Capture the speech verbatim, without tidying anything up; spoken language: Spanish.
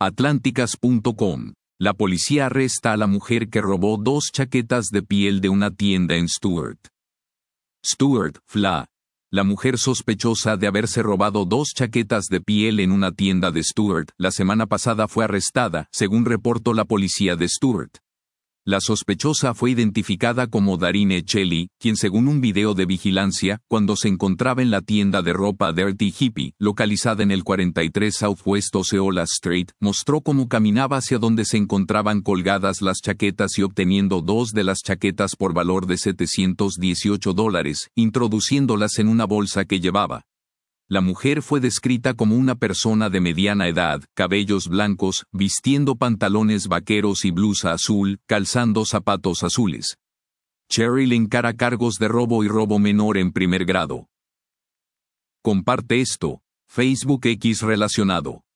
Atlánticas punto com. La policía arresta a la mujer que robó dos chaquetas de piel de una tienda en Stuart. Stuart, Fla. La mujer sospechosa de haberse robado dos chaquetas de piel en una tienda de Stuart la semana pasada fue arrestada, según reportó la policía de Stuart. La sospechosa fue identificada como Darine Shelley, quien según un video de vigilancia, cuando se encontraba en la tienda de ropa Dirty Hippie, localizada en el cuarenta y tres Southwest Osceola Street, mostró cómo caminaba hacia donde se encontraban colgadas las chaquetas y obteniendo dos de las chaquetas por valor de setecientos dieciocho dólares, introduciéndolas en una bolsa que llevaba. La mujer fue descrita como una persona de mediana edad, cabellos blancos, vistiendo pantalones vaqueros y blusa azul, calzando zapatos azules. Cheryl encara cargos de robo y robo menor en primer grado. Comparte esto. Facebook X relacionado.